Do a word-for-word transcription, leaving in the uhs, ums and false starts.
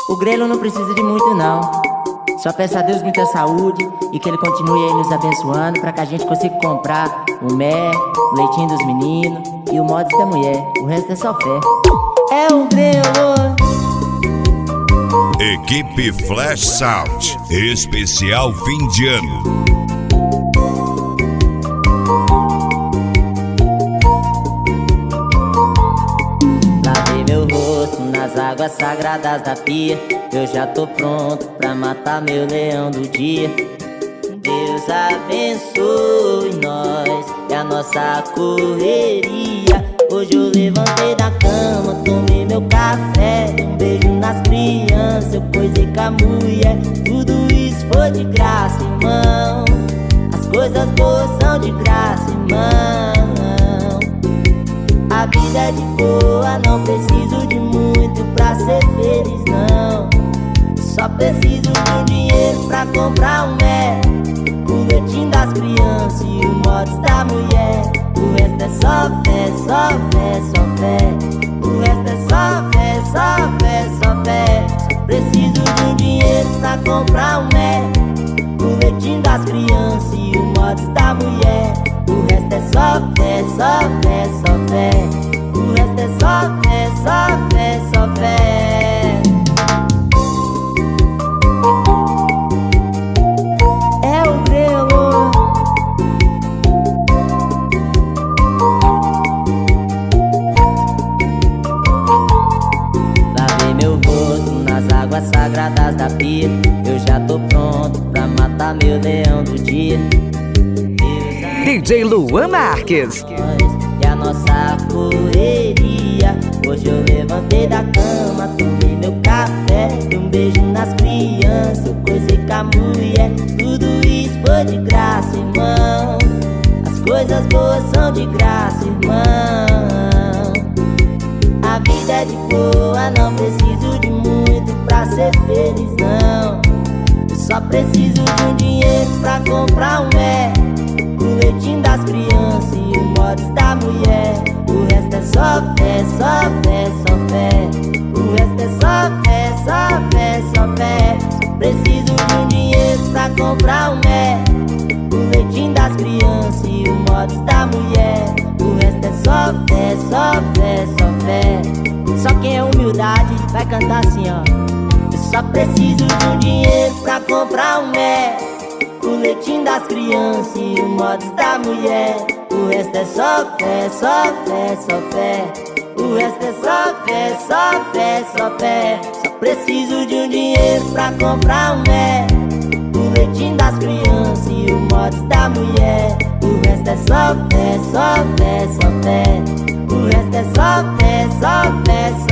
O grelo não precisa de muito não. Só peço a Deus muita saúde e que Ele continue aí nos abençoando, pra que a gente consiga comprar o mé, o leitinho dos meninos e o mods da mulher. O resto é só fé. É o grelo. Equipe Flash Sound, especial fim de ano. Lavei meu rosto nas águas sagradas da pia. Eu já tô pronto pra matar meu leão do dia. Deus abençoe nós e a nossa correria. Hoje eu levantei da cama, tomei meu café, um beijo nas crianças, eu coisei com a mulher. Tudo isso foi de graça, irmão. As coisas boas são de graça, irmão. A vida é de boa, não preciso de muito pra ser feliz, não. Só preciso de um dinheiro pra comprar um mé, o leitinho das crianças e o mods da mulher. O resto é só fé, só fé, só fé. O resto é só fé, só fé, só fé. Só preciso de um dinheiro pra comprar um mé, o leitinho das crianças e o mods da mulher. O resto é só fé, só fé, só fé. O resto é só fé, só fé, só fé. É o grelo. Lavei meu rosto nas águas sagradas da pia. Eu já tô pronto pra matar meu leão do dia. D J Luan Marques E a nossa correria. Hoje eu levantei da cama, tomei meu café, dei um beijo nas crianças, eu coisei com a mulher. Tudo isso foi de graça, irmão. As coisas boas são de graça, irmão. A vida é de boa, não preciso de muito pra ser feliz, não. Eu só preciso de um dinheiro pra comprar um mé, o leitinho das crianças e o mods da mulher. O resto é só fé, só fé, só fé. O resto é só fé, só fé, só fé. Só preciso de um dinheiro pra comprar um mé, o leitinho das crianças e o mods da mulher. O resto é só fé, só fé, só fé. Só quem é humildade vai cantar assim, ó. Eu só preciso de um dinheiro pra comprar um mé, o leitinho das crianças e o mods da mulher. O resto é só fé, só fé, só fé. O resto é só fé, só fé, só fé. Só preciso de um dinheiro pra comprar um mé, o leitinho das crianças e o mods da mulher. O resto é só fé, só fé, só fé. O resto é só fé, só fé, só fé.